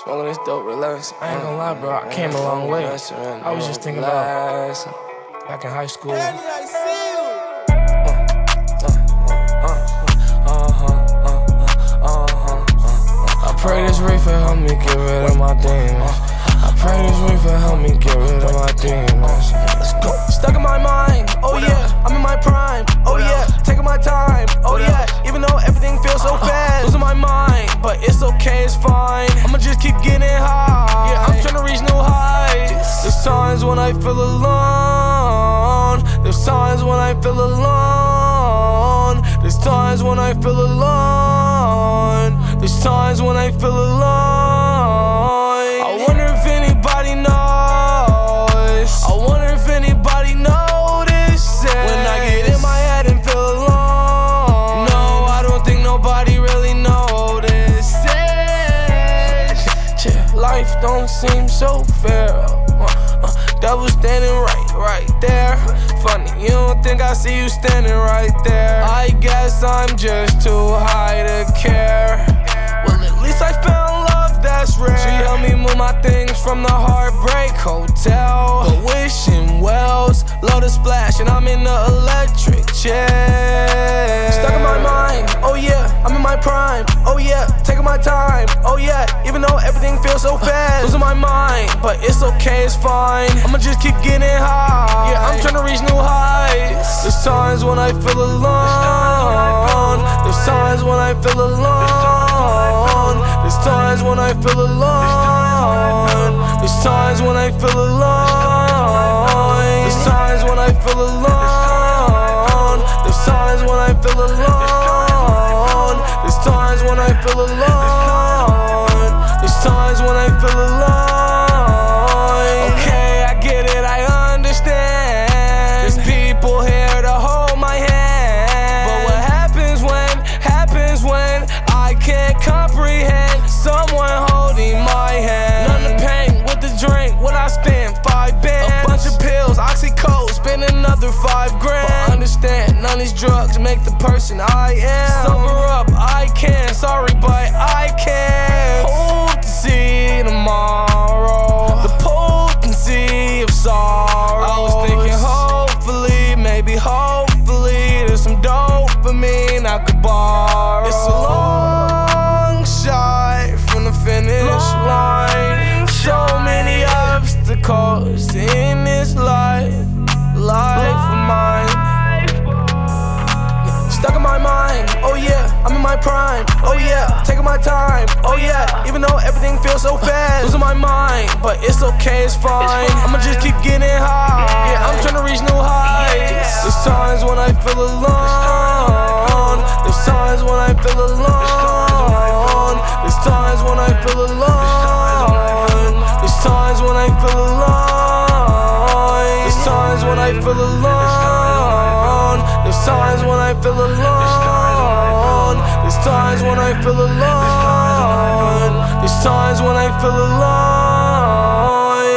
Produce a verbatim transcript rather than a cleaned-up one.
Smoking this dope, relax. I ain't gonna lie, bro, I came a long way. I was just thinking about back in high school. I pray this reefer help me get rid of my demons. I pray this reefer help me get rid of my demons. Let's go. Stuck in my mind, oh yeah, I'm in my prime, oh yeah, taking my time, oh yeah, even though everything feels so fast. Losing my mind, but it's okay, it's fine. I'ma just keep getting high. Yeah, I'm tryna reach new heights. There's times when I feel alone. There's times when I feel alone. There's times when I feel alone. There's times when I feel alone. I wonder if anybody knows. I wonder if anybody notices when I get in my head and feel alone. No, I don't think nobody really notices. Life don't seem so fair. Uh, uh, devil standing right, right there. Funny, you don't think I see you standing right there. I guess I'm just too high to care. Well, at least I found love that's rare. She helped me move my things from the Heartbreak Hotel. But wishing wells, love to splash, and I'm in the electric chair. Stuck in my mind, oh yeah, I'm in my prime, oh yeah, taking my time, oh yeah, even though everything feels so fast. Losing my mind, but it's okay, it's fine. I'ma just keep getting high. Yeah, I'm tryna reach new heights. There's times when I feel alone. There's times when I feel alone. There's times when I feel alone. There's times when I feel alone. There's times when I feel alone. There's times when I feel alone. There's times when I feel alone. There's times when I feel alone. Okay, I get it, I understand. There's people here to hold my hand. But what happens when, happens when I can't comprehend someone holding my hand? None of pain with the drink, what I spend, five bands. A bunch of pills, oxycodone, spend another five grand. But understand, none of these drugs make the person I am. Sober up, I can, sorry but I can't. Hope to see tomorrow, the potency of sorrow. I was thinking hopefully, maybe hopefully there's some dopamine I could borrow. It's a long shot from the finish line. So many obstacles in this life, life of mine. Stuck in my mind, oh yeah, I'm in my prime, oh yeah, taking my time, oh yeah, even though everything feels so fast. Losing my mind, but it's okay, it's fine. I'ma just keep getting high. Yeah, I'm tryna reach new heights. There's times when I feel alone. There's times when I feel alone. There's times when I feel alone. There's times when I feel alone. There's times when I feel alone. There's times when I feel alone. There's times when I feel alone. There's times when I feel alone.